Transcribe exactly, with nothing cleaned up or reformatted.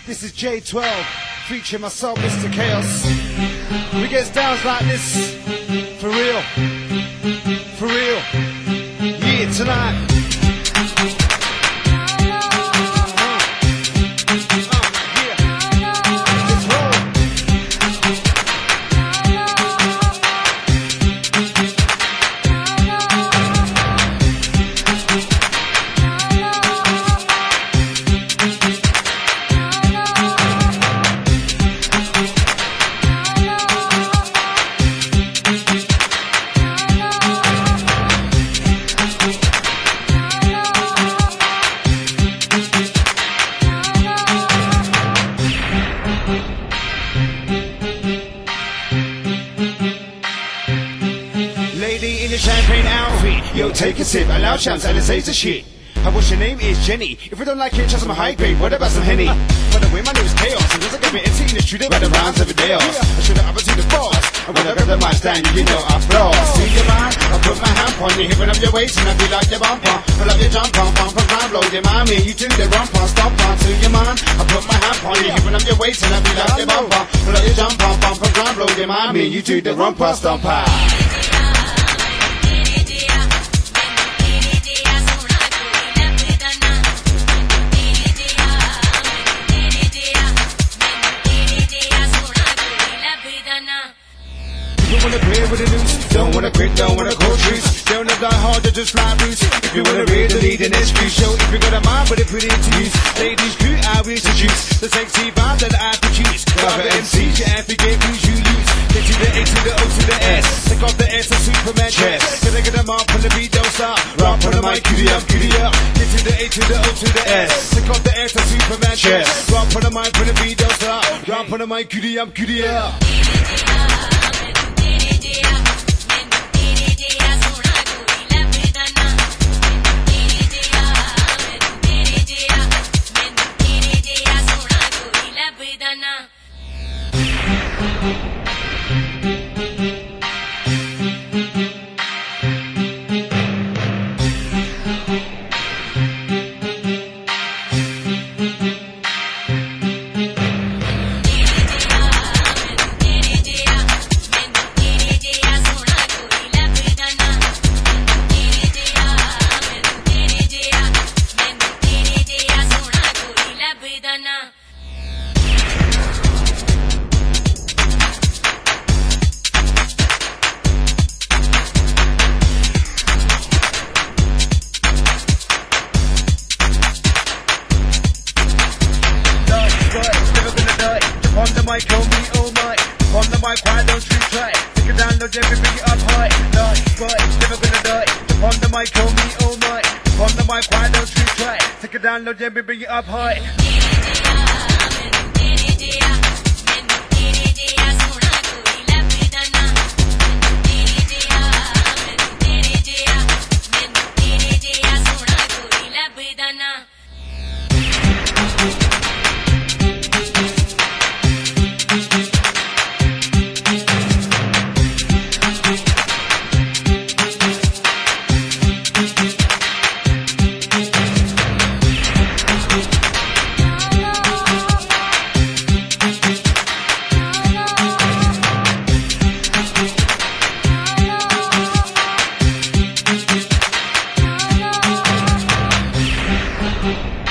This is J twelve, featuring myself, Mister Chaos. We get downs like this, for real, for real, yeah, tonight. Lady in the champagne outfit, yo, take a sip, allow chance, and it says the shit. And what's your name is Jenny. If you don't like it, try some high grade, what about some Henny? By the way, my name is Chaos, and doesn't get me empty in the street, about the rounds every day. I should have ever seen the boss, and when I grab the mic stand, you know I floss. See your man, I put my hand on you, hipping up your waist, and I feel like your bumper. I love your jump on, bump and grind, blow your mind, me, you do the rump on, stomp on to your man. I put my hand on you, hipping up your waist, and I feel like your bumper. I love your jump on, bump and grind, blow your mind, me, you do the rump on, stomp on. Don't wanna play with the news, don't wanna quit, don't wanna call truce. Don't wanna die hard, just fly loose. If you wanna read the lead in this crew show, if you got a mind, put it put it into use. Ladies crew, I will introduce the sexy vibe that I produce. Got the M Cs, you have to get who's you lose. Get to the A to the O to the S. Take off the S of Superman chest. Gotta get them up on the beat, don't stop. Rock on the mic, cutie up, cutie up. Get to the A to the O to the S. Take off the S of Superman chest. Rock on the mic, on the beat, don't stop. Rock on the mic, cutie up, cutie up. On the mic, call me all night. On the mic, why don't you try? Take it down, low, Jeffy, bring it up high. Nice, but never gonna die. On the mic, call me all night. On the mic, why don't you try? Take it down, low, Jeffy, bring it up high. We'll be right back.